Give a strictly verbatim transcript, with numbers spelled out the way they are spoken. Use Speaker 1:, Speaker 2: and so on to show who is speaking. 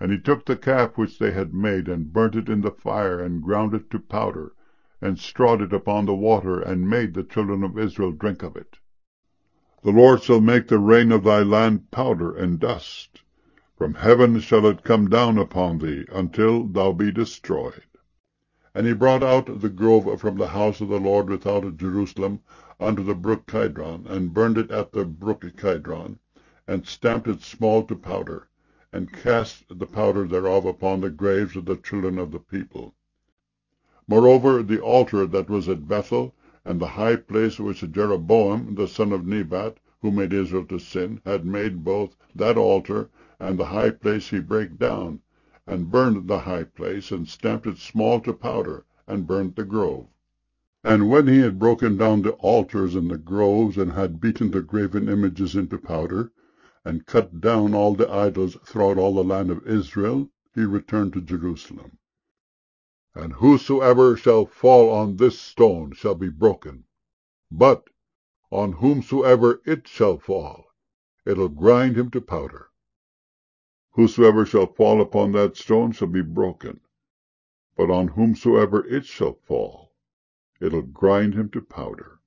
Speaker 1: And he took the calf which they had made, and burnt it in the fire, and ground it to powder, and strawed it upon the water, and made the children of Israel drink of it. The Lord shall make the rain of thy land powder and dust. From heaven shall it come down upon thee, until thou be destroyed. And he brought out the grove from the house of the Lord without Jerusalem unto the brook Kidron, and burned it at the brook Kidron, and stamped it small to powder, and cast the powder thereof upon the graves of the children of the people. Moreover, the altar that was at Bethel, and the high place which Jeroboam the son of Nebat, who made Israel to sin, had made, both that altar and the high place he brake down, and burned the high place, and stamped it small to powder, and burnt the grove. And when he had broken down the altars and the groves, and had beaten the graven images into powder, and cut down all the idols throughout all the land of Israel, he returned to Jerusalem. And whosoever shall fall on this stone shall be broken, but on whomsoever it shall fall, it'll grind him to powder. Whosoever shall fall upon that stone shall be broken, but on whomsoever it shall fall, it'll grind him to powder.